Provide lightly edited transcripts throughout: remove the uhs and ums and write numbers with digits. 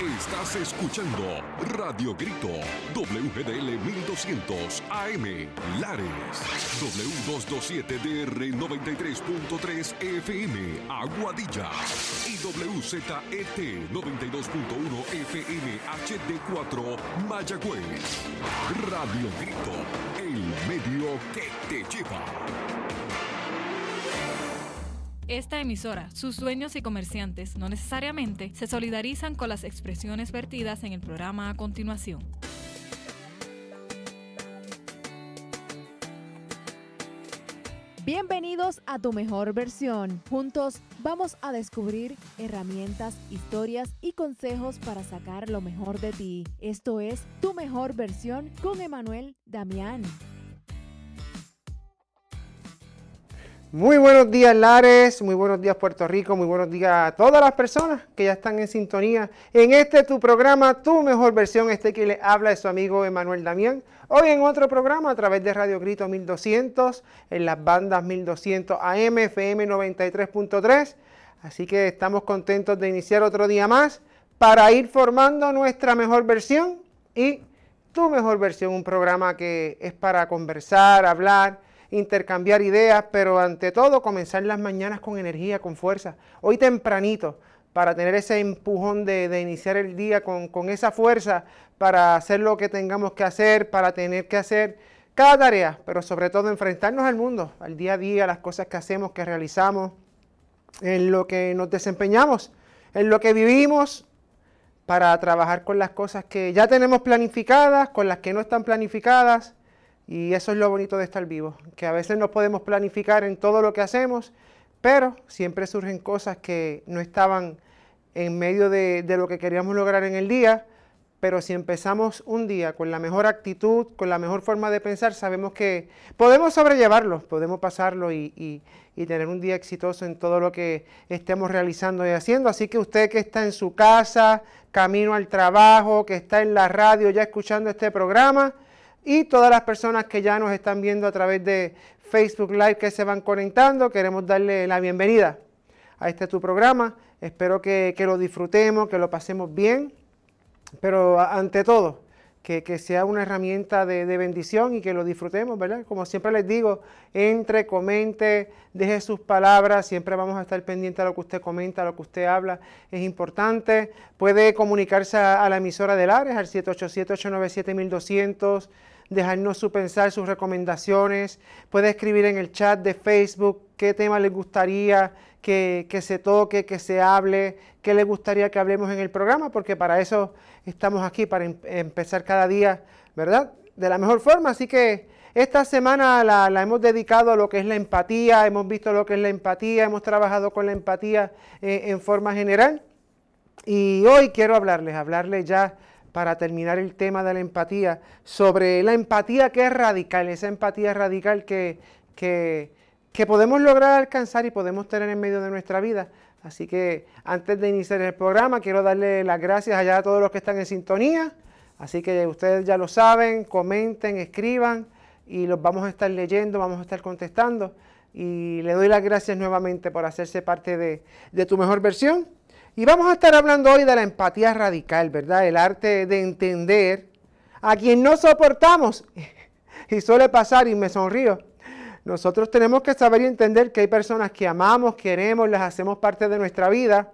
Estás escuchando Radio Grito, WGDL 1200 AM, Lares, W227DR 93.3 FM, Aguadilla, y WZET 92.1 FM HD4, Mayagüez. Radio Grito, el medio que te lleva. Esta emisora, sus dueños y comerciantes no necesariamente se solidarizan con las expresiones vertidas en el programa a continuación. Bienvenidos a Tu Mejor Versión. Juntos vamos a descubrir herramientas, historias y consejos para sacar lo mejor de ti. Esto es Tu Mejor Versión con Emanuel Damián. Muy buenos días, Lares, muy buenos días, Puerto Rico, muy buenos días a todas las personas que ya están en sintonía en tu programa, Tu Mejor Versión, que le habla es su amigo Emanuel Damián. Hoy en otro programa a través de Radio Grito 1200, en las bandas 1200 AM, FM 93.3, así que estamos contentos de iniciar otro día más para ir formando nuestra mejor versión y Tu Mejor Versión, un programa que es para conversar, hablar, intercambiar ideas, pero ante todo comenzar las mañanas con energía, con fuerza. Hoy tempranito, para tener ese empujón de iniciar el día con esa fuerza para hacer lo que tengamos que hacer, para tener que hacer cada tarea, pero sobre todo enfrentarnos al mundo, al día a día, las cosas que hacemos, que realizamos, en lo que nos desempeñamos, en lo que vivimos, para trabajar con las cosas que ya tenemos planificadas, con las que no están planificadas. Y eso es lo bonito de estar vivo, que a veces no podemos planificar en todo lo que hacemos, pero siempre surgen cosas que no estaban en medio de lo que queríamos lograr en el día, pero si empezamos un día con la mejor actitud, con la mejor forma de pensar, sabemos que podemos sobrellevarlo, podemos pasarlo y tener un día exitoso en todo lo que estemos realizando y haciendo. Así que usted que está en su casa, camino al trabajo, que está en la radio ya escuchando este programa, y todas las personas que ya nos están viendo a través de Facebook Live que se van conectando, queremos darle la bienvenida a tu programa. Espero que lo disfrutemos, que lo pasemos bien, pero ante todo, que sea una herramienta de bendición y que lo disfrutemos, ¿verdad? Como siempre les digo, entre, comente, deje sus palabras, siempre vamos a estar pendientes a lo que usted comenta, a lo que usted habla, es importante. Puede comunicarse a la emisora de Lares, al 787-897-1200, dejarnos su pensar, sus recomendaciones, puede escribir en el chat de Facebook qué tema les gustaría que se toque, que se hable, qué les gustaría que hablemos en el programa, porque para eso estamos aquí, para empezar cada día, ¿verdad?, de la mejor forma. Así que esta semana la hemos dedicado a lo que es la empatía, hemos visto lo que es la empatía, hemos trabajado con la empatía en forma general, y hoy quiero hablarles ya, para terminar el tema de la empatía, sobre la empatía que es radical, esa empatía radical que podemos lograr alcanzar y podemos tener en medio de nuestra vida. Así que antes de iniciar el programa, quiero darle las gracias allá a todos los que están en sintonía. Así que ustedes ya lo saben, comenten, escriban y los vamos a estar leyendo, vamos a estar contestando. Y le doy las gracias nuevamente por hacerse parte de Tu Mejor Versión. Y vamos a estar hablando hoy de la empatía radical, ¿verdad? El arte de entender a quien no soportamos. Y suele pasar y me sonrío. Nosotros tenemos que saber y entender que hay personas que amamos, queremos, las hacemos parte de nuestra vida.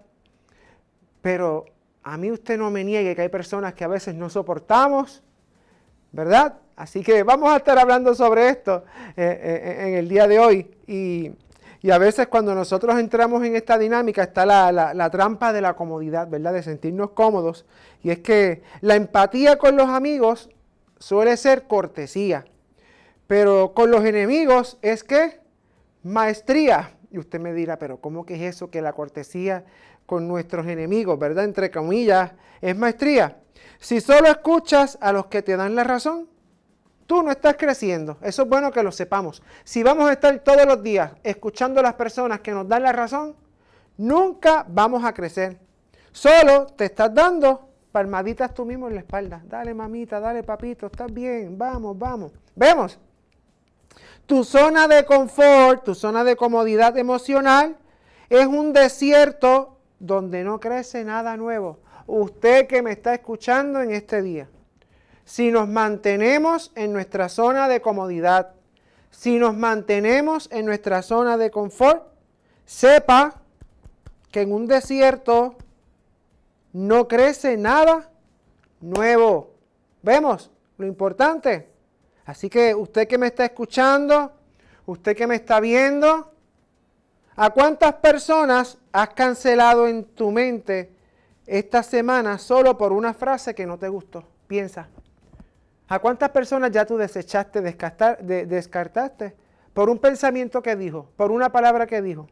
Pero a mí usted no me niegue que hay personas que a veces no soportamos, ¿verdad? Así que vamos a estar hablando sobre esto en el día de hoy. Y a veces cuando nosotros entramos en esta dinámica está la trampa de la comodidad, ¿verdad? De sentirnos cómodos. Y es que la empatía con los amigos suele ser cortesía. Pero con los enemigos es que maestría. Y usted me dirá, pero ¿cómo que es eso? Que la cortesía con nuestros enemigos, ¿verdad? Entre comillas, es maestría. Si solo escuchas a los que te dan la razón, tú no estás creciendo. Eso es bueno que lo sepamos. Si vamos a estar todos los días escuchando a las personas que nos dan la razón, nunca vamos a crecer. Solo te estás dando palmaditas tú mismo en la espalda. Dale, mamita, dale, papito, estás bien, vamos, vamos. Vemos. Tu zona de confort, tu zona de comodidad emocional es un desierto donde no crece nada nuevo. usted que me está escuchando en este día. Si nos mantenemos en nuestra zona de comodidad, si nos mantenemos en nuestra zona de confort, sepa que en un desierto no crece nada nuevo. ¿Vemos lo importante? Así que usted que me está escuchando, usted que me está viendo, ¿a cuántas personas has cancelado en tu mente esta semana solo por una frase que no te gustó? Piensa. ¿A cuántas personas ya tú desechaste, descartaste por un pensamiento que dijo, por una palabra que dijo?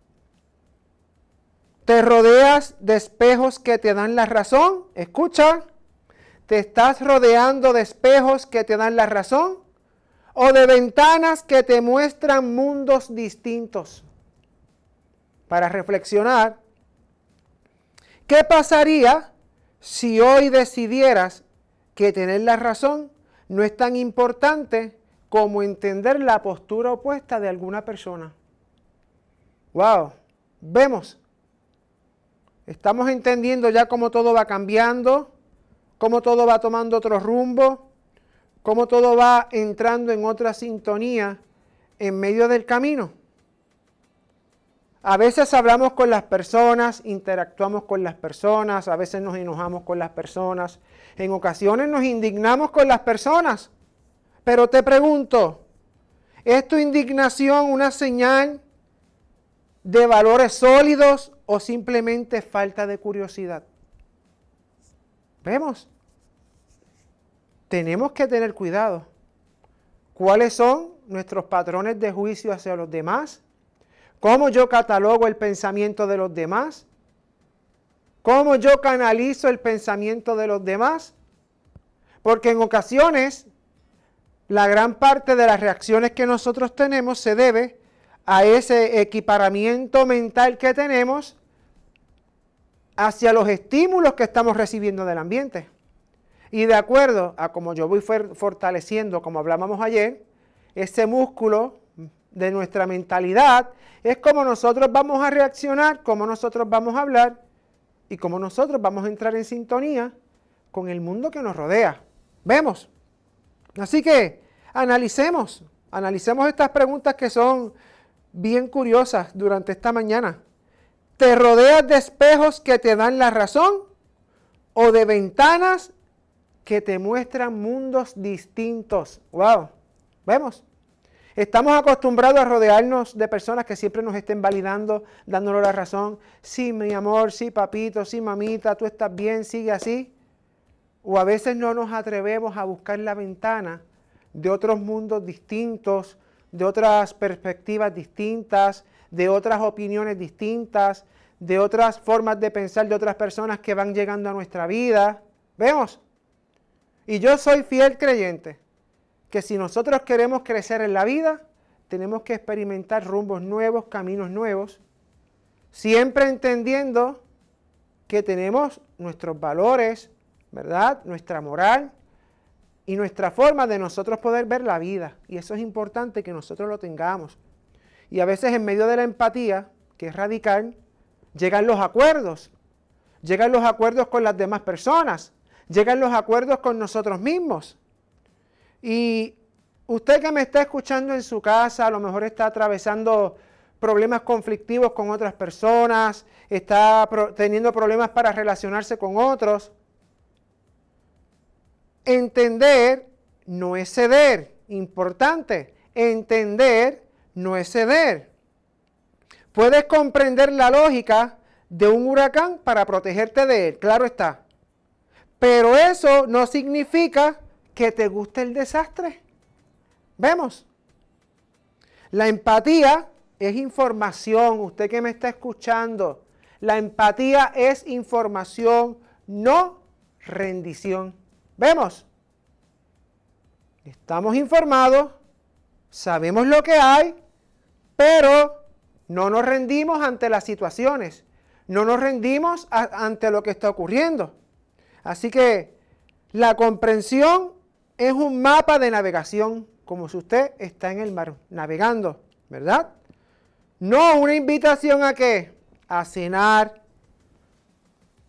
¿Te rodeas de espejos que te dan la razón? Escucha. ¿Te estás rodeando de espejos que te dan la razón? ¿O de ventanas que te muestran mundos distintos? Para reflexionar, ¿qué pasaría si hoy decidieras que tener la razón no es tan importante como entender la postura opuesta de alguna persona? ¡Wow! Vemos. Estamos entendiendo ya cómo todo va cambiando, cómo todo va tomando otro rumbo, cómo todo va entrando en otra sintonía en medio del camino. A veces hablamos con las personas, interactuamos con las personas, a veces nos enojamos con las personas, en ocasiones nos indignamos con las personas. Pero te pregunto, ¿es tu indignación una señal de valores sólidos o simplemente falta de curiosidad? ¿Vemos? Tenemos que tener cuidado. ¿Cuáles son nuestros patrones de juicio hacia los demás? ¿Cómo yo catalogo el pensamiento de los demás? ¿Cómo yo canalizo el pensamiento de los demás? Porque en ocasiones, la gran parte de las reacciones que nosotros tenemos se debe a ese equiparamiento mental que tenemos hacia los estímulos que estamos recibiendo del ambiente. Y de acuerdo a como yo voy fortaleciendo, como hablábamos ayer, ese músculo de nuestra mentalidad, es como nosotros vamos a reaccionar, como nosotros vamos a hablar y como nosotros vamos a entrar en sintonía con el mundo que nos rodea. ¿Vemos? Así que analicemos estas preguntas que son bien curiosas durante esta mañana. ¿Te rodeas de espejos que te dan la razón o de ventanas que te muestran mundos distintos? ¡Wow! ¿Vemos? Estamos acostumbrados a rodearnos de personas que siempre nos estén validando, dándonos la razón. Sí, mi amor, sí, papito, sí, mamita, tú estás bien, sigue así. O a veces no nos atrevemos a buscar la ventana de otros mundos distintos, de otras perspectivas distintas, de otras opiniones distintas, de otras formas de pensar de otras personas que van llegando a nuestra vida. ¿Vemos? Y yo soy fiel creyente que si nosotros queremos crecer en la vida, tenemos que experimentar rumbos nuevos, caminos nuevos, siempre entendiendo que tenemos nuestros valores, ¿verdad? Nuestra moral y nuestra forma de nosotros poder ver la vida. Y eso es importante que nosotros lo tengamos. Y a veces en medio de la empatía, que es radical, llegan los acuerdos con las demás personas, llegan los acuerdos con nosotros mismos. Y usted que me está escuchando en su casa, a lo mejor está atravesando problemas conflictivos con otras personas, está teniendo problemas para relacionarse con otros. Entender no es ceder, importante, entender no es ceder. Puedes comprender la lógica de un huracán para protegerte de él, claro está. Pero eso no significa que te guste el desastre. ¿Vemos? La empatía es información, usted que me está escuchando, la empatía es información, no rendición. ¿Vemos? Estamos informados, sabemos lo que hay, pero no nos rendimos ante las situaciones, no nos rendimos ante lo que está ocurriendo. Así que la comprensión es un mapa de navegación, como si usted está en el mar navegando, ¿verdad? No una invitación a ¿qué? A cenar,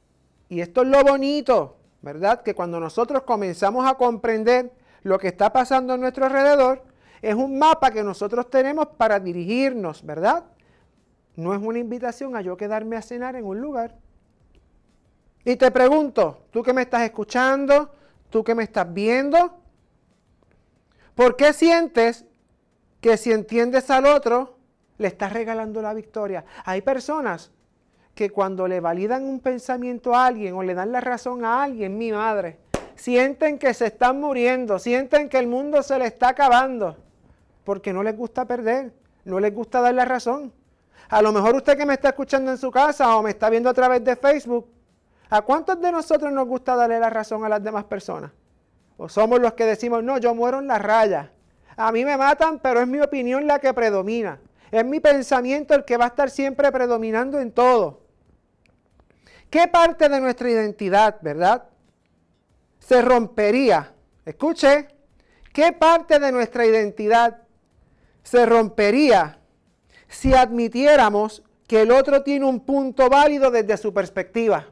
Y esto es lo bonito, ¿verdad? Que cuando nosotros comenzamos a comprender lo que está pasando a nuestro alrededor, es un mapa que nosotros tenemos para dirigirnos, ¿verdad? No es una invitación a yo quedarme a cenar en un lugar. Y te pregunto, tú que me estás escuchando, tú que me estás viendo, ¿por qué sientes que si entiendes al otro, le estás regalando la victoria? Hay personas que cuando le validan un pensamiento a alguien o le dan la razón a alguien, mi madre, sienten que se están muriendo, sienten que el mundo se le está acabando, porque no les gusta perder, no les gusta dar la razón. A lo mejor usted que me está escuchando en su casa o me está viendo a través de Facebook, ¿a cuántos de nosotros nos gusta darle la razón a las demás personas? ¿O somos los que decimos, no, yo muero en la raya? A mí me matan, pero es mi opinión la que predomina. Es mi pensamiento el que va a estar siempre predominando en todo. ¿Qué parte de nuestra identidad, verdad, se rompería? Escuche, ¿qué parte de nuestra identidad se rompería si admitiéramos que el otro tiene un punto válido desde su perspectiva?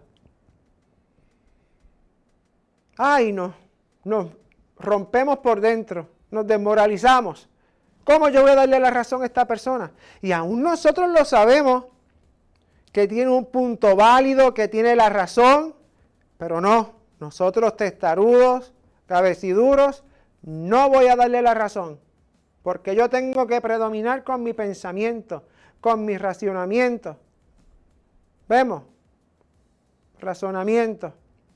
Ay, no, nos rompemos por dentro, nos desmoralizamos. ¿Cómo yo voy a darle la razón a esta persona? Y aún nosotros lo sabemos, que tiene un punto válido, que tiene la razón, pero no, nosotros testarudos, cabeciduros, no voy a darle la razón, porque yo tengo que predominar con mi pensamiento, con mi racionamiento. ¿Vemos? Razonamiento.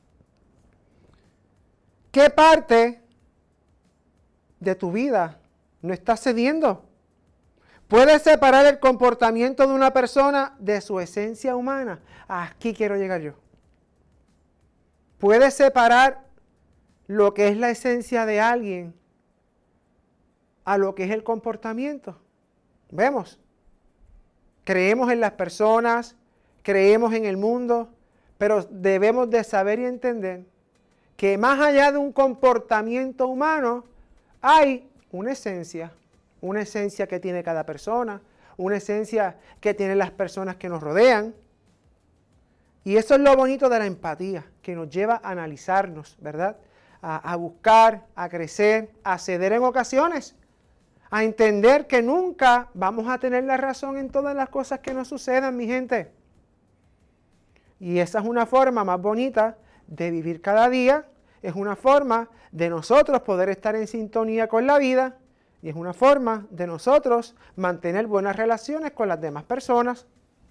¿Qué parte de tu vida no estás cediendo? ¿Puedes separar el comportamiento de una persona de su esencia humana? Aquí quiero llegar yo. ¿Puedes separar lo que es la esencia de alguien a lo que es el comportamiento? Vemos. Creemos en las personas, creemos en el mundo, pero debemos de saber y entender que más allá de un comportamiento humano, hay una esencia que tiene cada persona, una esencia que tienen las personas que nos rodean. Y eso es lo bonito de la empatía, que nos lleva a analizarnos, ¿verdad? A buscar, a crecer, a ceder en ocasiones, a entender que nunca vamos a tener la razón en todas las cosas que nos sucedan, mi gente. Y esa es una forma más bonita de vivir cada día, es una forma de nosotros poder estar en sintonía con la vida y es una forma de nosotros mantener buenas relaciones con las demás personas.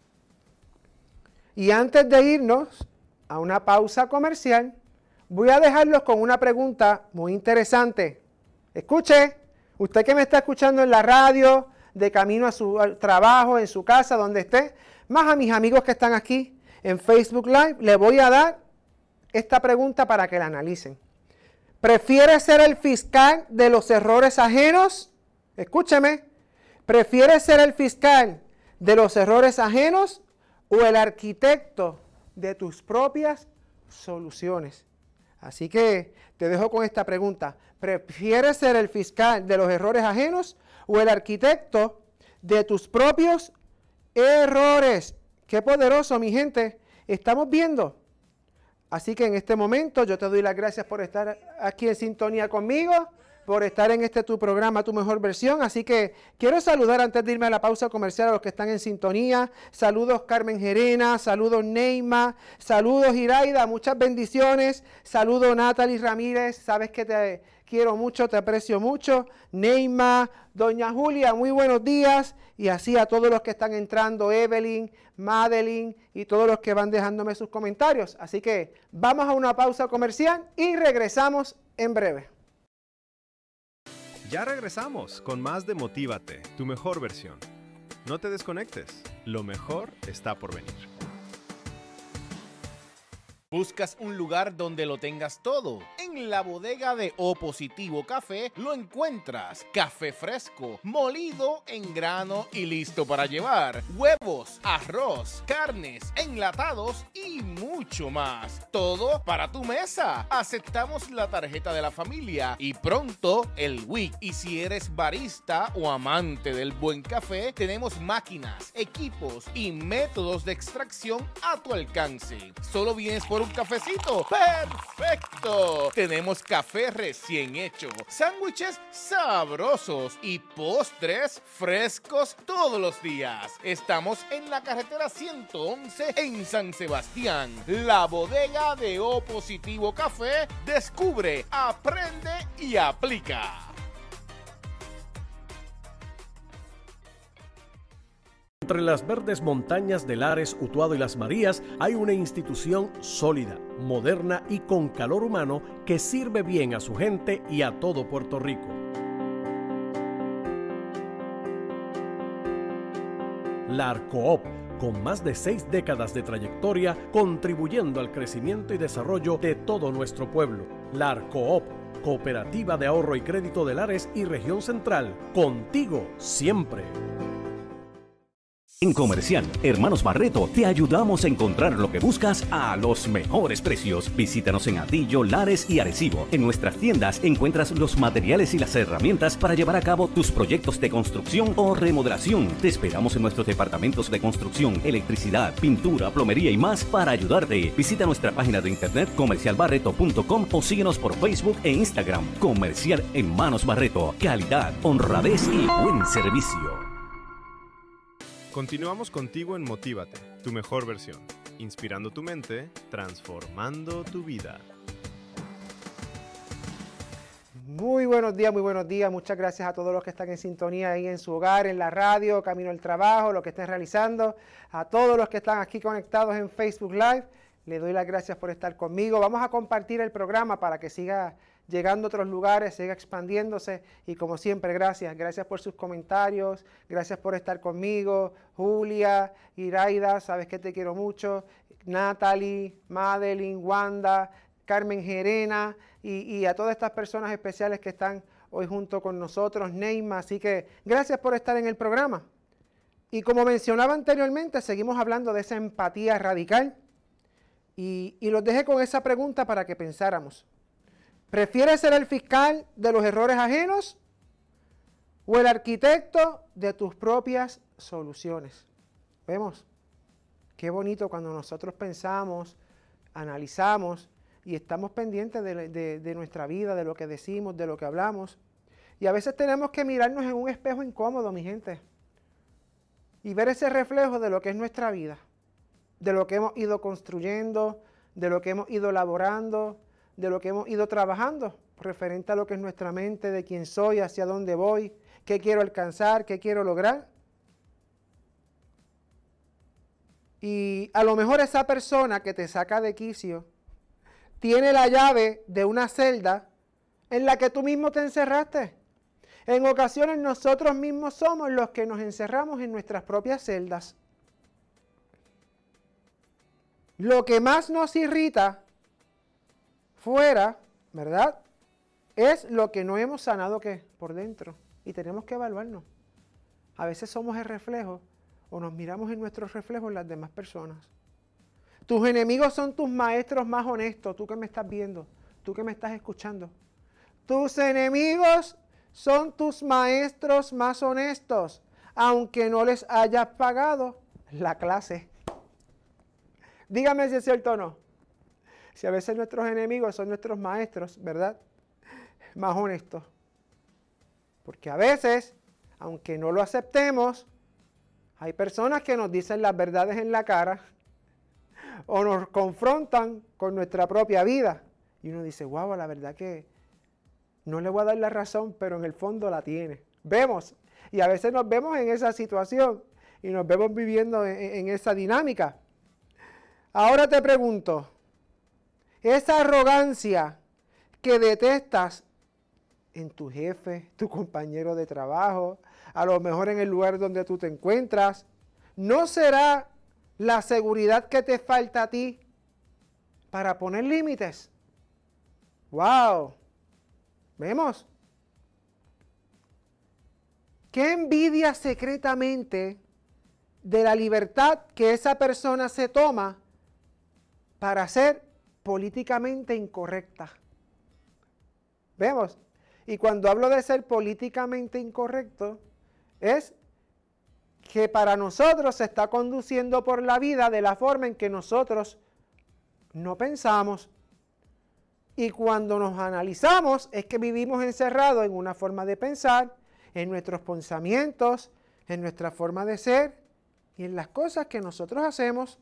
Y antes de irnos a una pausa comercial, voy a dejarlos con una pregunta muy interesante. Escuche, usted que me está escuchando en la radio, de camino a su trabajo, en su casa, donde esté, más a mis amigos que están aquí en Facebook Live, le voy a dar esta pregunta para que la analicen. ¿Prefieres ser el fiscal de los errores ajenos? Escúcheme. ¿Prefieres ser el fiscal de los errores ajenos o el arquitecto de tus propias soluciones? Así que te dejo con esta pregunta. ¿Prefieres ser el fiscal de los errores ajenos o el arquitecto de tus propios errores? ¡Qué poderoso, mi gente! Estamos viendo. Así que en este momento yo te doy las gracias por estar aquí en sintonía conmigo, por estar en tu programa, Tu Mejor Versión. Así que quiero saludar antes de irme a la pausa comercial a los que están en sintonía. Saludos Carmen Gerena, saludos Neima, saludos Iraida, muchas bendiciones. Saludos Natalie Ramírez, sabes que te quiero mucho, te aprecio mucho. Neima, doña Julia, muy buenos días. Y así a todos los que están entrando, Evelyn, Madeline y todos los que van dejándome sus comentarios. Así que vamos a una pausa comercial y regresamos en breve. Ya regresamos con más de Motívate, Tu Mejor Versión. No te desconectes, lo mejor está por venir. ¿Buscas un lugar donde lo tengas todo? En En la bodega de O Positivo Café lo encuentras café fresco, molido en grano y listo para llevar, huevos, arroz, carnes, enlatados y mucho más. Todo para tu mesa. Aceptamos la tarjeta de la familia y pronto el WIC. Y si eres barista o amante del buen café, tenemos máquinas, equipos y métodos de extracción a tu alcance. ¿Solo vienes por un cafecito? ¡Perfecto! Tenemos café recién hecho, sándwiches sabrosos y postres frescos todos los días. Estamos en la carretera 111 en San Sebastián. La bodega de O Positivo Café. Descubre, aprende y aplica. Entre las verdes montañas de Lares, Utuado y Las Marías hay una institución sólida, moderna y con calor humano que sirve bien a su gente y a todo Puerto Rico. La Arcoop, con más de 6 décadas de trayectoria, contribuyendo al crecimiento y desarrollo de todo nuestro pueblo. La Arcoop, Cooperativa de Ahorro y Crédito de Lares y Región Central, contigo siempre. En Comercial Hermanos Barreto te ayudamos a encontrar lo que buscas a los mejores precios. Visítanos en Atillo, Lares y Arecibo. En nuestras tiendas encuentras los materiales y las herramientas para llevar a cabo tus proyectos de construcción o remodelación. Te esperamos en nuestros departamentos de construcción, electricidad, pintura, plomería y más para ayudarte. Visita nuestra página de internet comercialbarreto.com o síguenos por Facebook e Instagram. Comercial Hermanos Barreto. Calidad, honradez y buen servicio. Continuamos contigo en Motívate, tu mejor versión. Inspirando tu mente, transformando tu vida. Muy buenos días, muy buenos días. Muchas gracias a todos los que están en sintonía ahí en su hogar, en la radio, camino al trabajo, lo que estén realizando. A todos los que están aquí conectados en Facebook Live, les doy las gracias por estar conmigo. Vamos a compartir el programa para que siga llegando a otros lugares, siga expandiéndose y como siempre, gracias por sus comentarios, gracias por estar conmigo, Julia, Iraida, sabes que te quiero mucho, Natalie, Madeline, Wanda, Carmen Gerena y a todas estas personas especiales que están hoy junto con nosotros, Neima, así que gracias por estar en el programa. Y como mencionaba anteriormente, seguimos hablando de esa empatía radical y los dejé con esa pregunta para que pensáramos. ¿Prefieres ser el fiscal de los errores ajenos o el arquitecto de tus propias soluciones? ¿Vemos? Qué bonito cuando nosotros pensamos, analizamos y estamos pendientes de nuestra vida, de lo que decimos, de lo que hablamos. Y a veces tenemos que mirarnos en un espejo incómodo, mi gente, y ver ese reflejo de lo que es nuestra vida, de lo que hemos ido construyendo, de lo que hemos ido elaborando, de lo que hemos ido trabajando, referente a lo que es nuestra mente, de quién soy, hacia dónde voy, qué quiero alcanzar, qué quiero lograr. Y a lo mejor esa persona que te saca de quicio tiene la llave de una celda en la que tú mismo te encerraste. En ocasiones nosotros mismos somos los que nos encerramos en nuestras propias celdas. Lo que más nos irrita fuera, ¿verdad? Es lo que no hemos sanado ¿qué? Por dentro. Y tenemos que evaluarnos. A veces somos el reflejo o nos miramos en nuestros reflejos en las demás personas. Tus enemigos son tus maestros más honestos, tú que me estás viendo, tú que me estás escuchando. Tus enemigos son tus maestros más honestos, aunque no les hayas pagado la clase. Dígame si es cierto o no. Si a veces nuestros enemigos son nuestros maestros, ¿verdad? Más honestos. Porque a veces, aunque no lo aceptemos, hay personas que nos dicen las verdades en la cara o nos confrontan con nuestra propia vida. Y uno dice, wow, la verdad que no le voy a dar la razón, pero en el fondo la tiene. Vemos. Y a veces nos vemos en esa situación y nos vemos viviendo en esa dinámica. Ahora te pregunto, esa arrogancia que detestas en tu jefe, tu compañero de trabajo, a lo mejor en el lugar donde tú te encuentras, ¿no será la seguridad que te falta a ti para poner límites? ¡Wow! ¿Vemos? ¿Qué envidia secretamente de la libertad que esa persona se toma para ser políticamente incorrecta? ¿Vemos? Y cuando hablo de ser políticamente incorrecto, es que para nosotros se está conduciendo por la vida de la forma en que nosotros no pensamos. Y cuando nos analizamos es que vivimos encerrados en una forma de pensar, en nuestros pensamientos, en nuestra forma de ser y en las cosas que nosotros hacemos.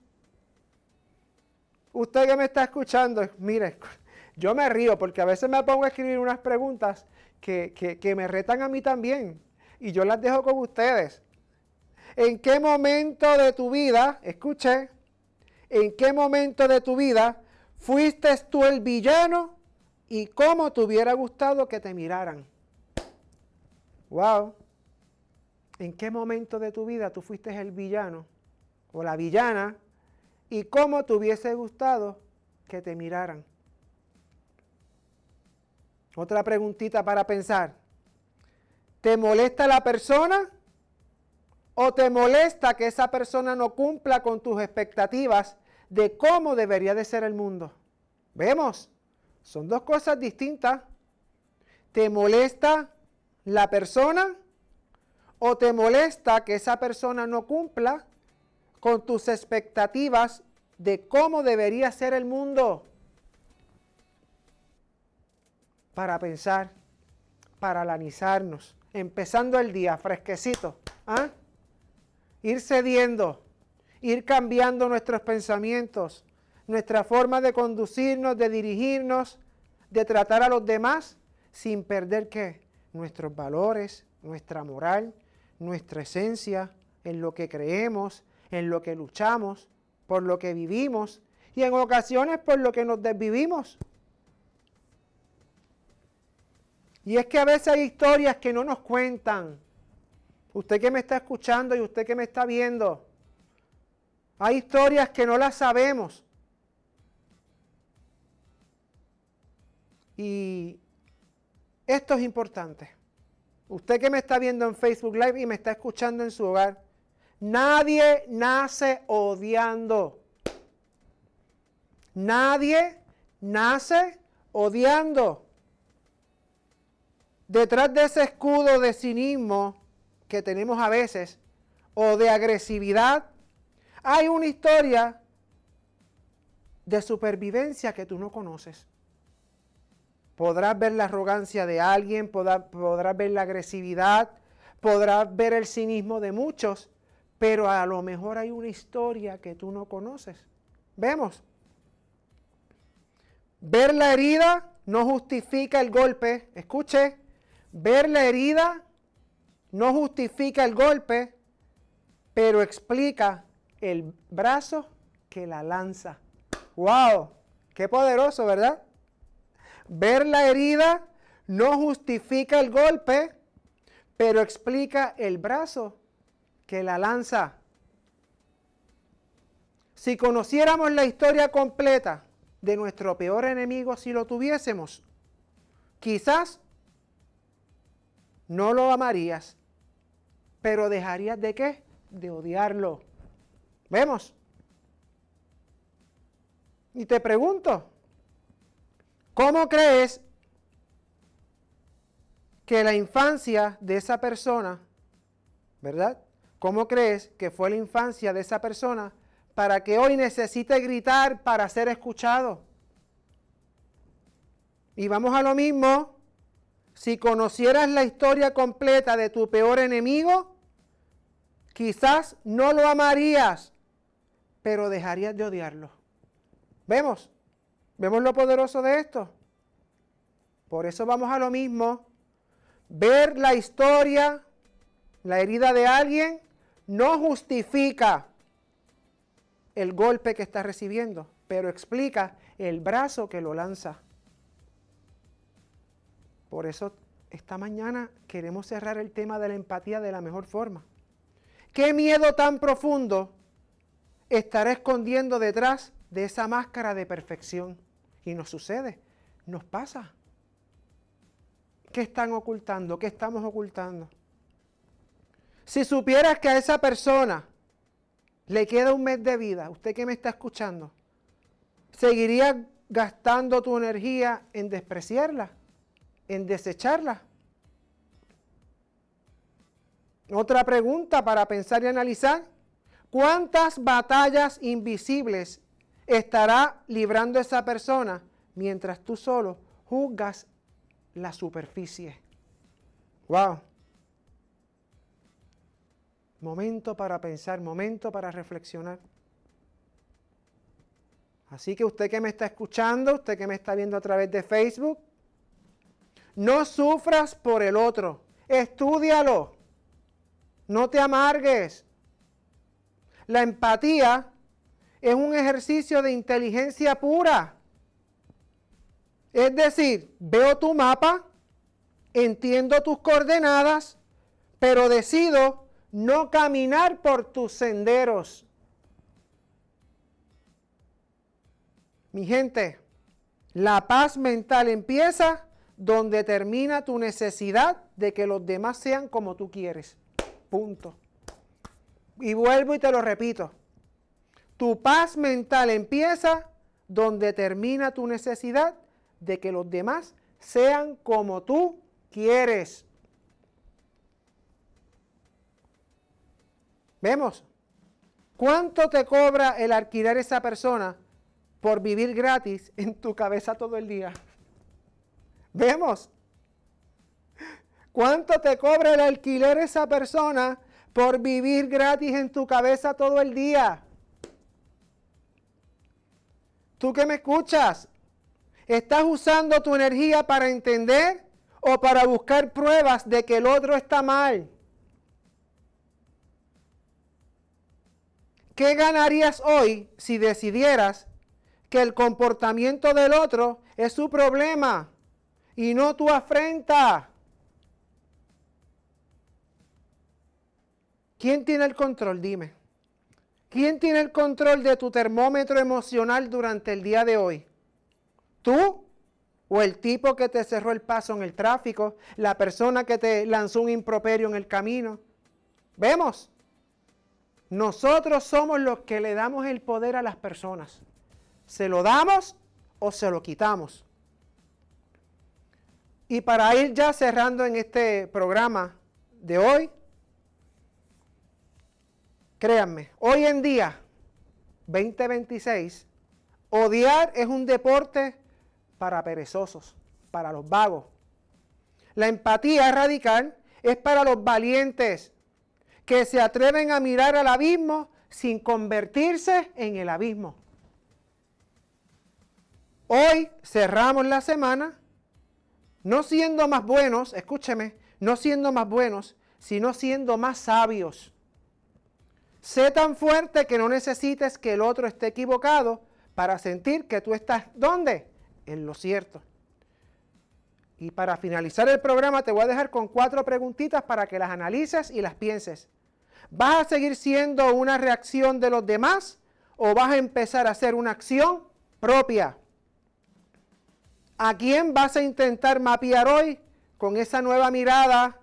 Usted que me está escuchando, mire, yo me río porque a veces me pongo a escribir unas preguntas que me retan a mí también y yo las dejo con ustedes. ¿En qué momento de tu vida, escuche, en qué momento de tu vida fuiste tú el villano y cómo te hubiera gustado que te miraran? ¡Wow! ¿En qué momento de tu vida tú fuiste el villano o la villana y cómo te hubiese gustado que te miraran? Otra preguntita para pensar. ¿Te molesta la persona o te molesta que esa persona no cumpla con tus expectativas de cómo debería de ser el mundo? ¿Vemos? Son dos cosas distintas. ¿Te molesta la persona o te molesta que esa persona no cumpla con tus expectativas de cómo debería ser el mundo? Para pensar, para analizarnos, empezando el día fresquecito, ¿ah? Ir cediendo, ir cambiando nuestros pensamientos, nuestra forma de conducirnos, de dirigirnos, de tratar a los demás, sin perder ¿qué? Nuestros valores, nuestra moral, nuestra esencia, en lo que creemos, en lo que luchamos, por lo que vivimos y en ocasiones por lo que nos desvivimos. Y es que a veces hay historias que no nos cuentan. Usted que me está escuchando y usted que me está viendo, hay historias que no las sabemos. Y esto es importante. Usted que me está viendo en Facebook Live y me está escuchando en su hogar, nadie nace odiando. Nadie nace odiando. Detrás de ese escudo de cinismo que tenemos a veces, o de agresividad, hay una historia de supervivencia que tú no conoces. Podrás ver la arrogancia de alguien, podrás ver la agresividad, podrás ver el cinismo de muchos, pero a lo mejor hay una historia que tú no conoces. Vemos. Ver la herida no justifica el golpe. Escuche, ver la herida no justifica el golpe, pero explica el brazo que la lanza. ¡Wow! ¡Qué poderoso!, ¿verdad? Ver la herida no justifica el golpe, pero explica el brazo que la lanza. Si conociéramos la historia completa de nuestro peor enemigo, si lo tuviésemos, quizás no lo amarías, pero dejarías de ¿qué? De odiarlo. ¿Vemos? Y te pregunto, ¿cómo crees que la infancia de esa persona, ¿verdad? ¿Cómo crees que fue la infancia de esa persona para que hoy necesite gritar para ser escuchado? Y vamos a lo mismo, si conocieras la historia completa de tu peor enemigo, quizás no lo amarías, pero dejarías de odiarlo. ¿Vemos? ¿Vemos lo poderoso de esto? Por eso vamos a lo mismo. Ver la historia, la herida de alguien, no justifica el golpe que está recibiendo, pero explica el brazo que lo lanza. Por eso esta mañana queremos cerrar el tema de la empatía de la mejor forma. ¿Qué miedo tan profundo estará escondiendo detrás de esa máscara de perfección? Y nos sucede. nos pasa. ¿Qué están ocultando? ¿Qué estamos ocultando? Si supieras que a esa persona le queda un mes de vida, usted que me está escuchando, ¿seguirías gastando tu energía en despreciarla, en desecharla? Otra pregunta para pensar y analizar. ¿Cuántas batallas invisibles estará librando esa persona mientras tú solo juzgas la superficie? ¡Wow! Momento para pensar, momento para reflexionar. Así que usted que me está escuchando, usted que me está viendo a través de Facebook, no sufras por el otro, estúdialo, no te amargues. La empatía es un ejercicio de inteligencia pura. Es decir, veo tu mapa, entiendo tus coordenadas, pero decido no caminar por tus senderos. Mi gente, la paz mental empieza donde termina tu necesidad de que los demás sean como tú quieres. Punto. Y vuelvo y te lo repito. Tu paz mental empieza donde termina tu necesidad de que los demás sean como tú quieres. ¿Vemos? ¿Cuánto te cobra el alquilar esa persona por vivir gratis en tu cabeza todo el día? ¿Vemos? ¿Cuánto te cobra el alquiler esa persona por vivir gratis en tu cabeza todo el día? Tú que me escuchas, ¿estás usando tu energía para entender o para buscar pruebas de que el otro está mal? ¿Qué ganarías hoy si decidieras que el comportamiento del otro es su problema y no tu afrenta? ¿Quién tiene el control? Dime. ¿Quién tiene el control de tu termómetro emocional durante el día de hoy? ¿Tú o el tipo que te cerró el paso en el tráfico? ¿La persona que te lanzó un improperio en el camino? ¿Vemos? Nosotros somos los que le damos el poder a las personas. ¿Se lo damos o se lo quitamos? Y para ir ya cerrando en este programa de hoy, créanme, hoy en día, 2026, odiar es un deporte para perezosos, para los vagos. La empatía radical es para los valientes que se atreven a mirar al abismo sin convertirse en el abismo. Hoy cerramos la semana no siendo más buenos, escúcheme, no siendo más buenos, sino siendo más sabios. Sé tan fuerte que no necesites que el otro esté equivocado para sentir que tú estás, ¿dónde? En lo cierto. Y para finalizar el programa te voy a dejar con 4 preguntitas para que las analices y las pienses. ¿Vas a seguir siendo una reacción de los demás o vas a empezar a hacer una acción propia? ¿A quién vas a intentar mapear hoy con esa nueva mirada?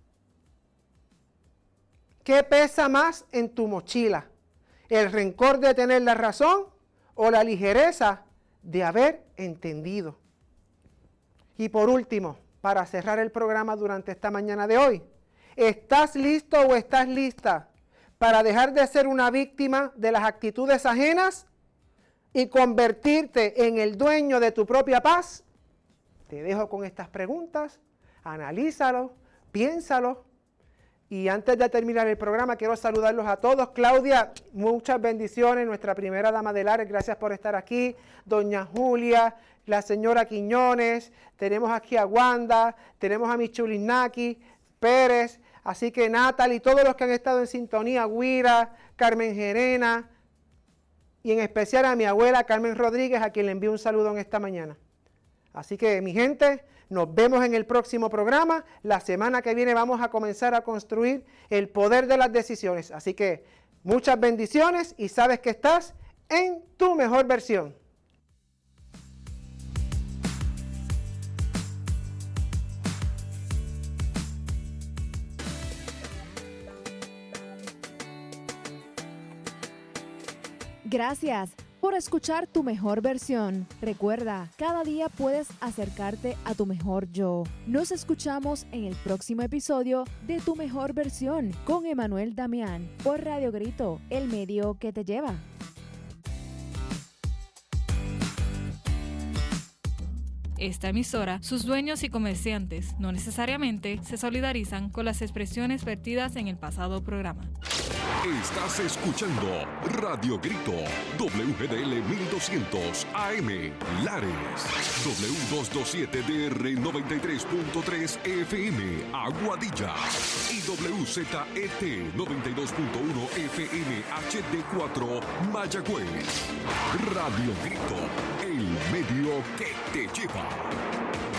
¿Qué pesa más en tu mochila? ¿El rencor de tener la razón o la ligereza de haber entendido? Y por último, para cerrar el programa durante esta mañana de hoy, ¿estás listo o estás lista para dejar de ser una víctima de las actitudes ajenas y convertirte en el dueño de tu propia paz? Te dejo con estas preguntas, analízalo, piénsalo. Y antes de terminar el programa, quiero saludarlos a todos. Claudia, muchas bendiciones, nuestra primera dama de Lares, gracias por estar aquí. Doña Julia, la señora Quiñones, tenemos aquí a Wanda, tenemos a Michulinaki, Pérez, así que Natalie, todos los que han estado en sintonía, Guira, Carmen Gerena, y en especial a mi abuela Carmen Rodríguez, a quien le envío un saludo en esta mañana. Así que, mi gente, nos vemos en el próximo programa. La semana que viene vamos a comenzar a construir el poder de las decisiones. Así que, muchas bendiciones y sabes que estás en tu mejor versión. Gracias por escuchar Tu Mejor Versión. Recuerda, cada día puedes acercarte a tu mejor yo. Nos escuchamos en el próximo episodio de Tu Mejor Versión con Emanuel Damián por Radio Grito, el medio que te lleva. Esta emisora, sus dueños y comerciantes no necesariamente se solidarizan con las expresiones vertidas en el pasado programa. Estás escuchando Radio Grito, WGDL 1200 AM, Lares, W227DR 93.3 FM, Aguadilla, y WZET 92.1 FM HD4, Mayagüez. Radio Grito, el medio que te lleva.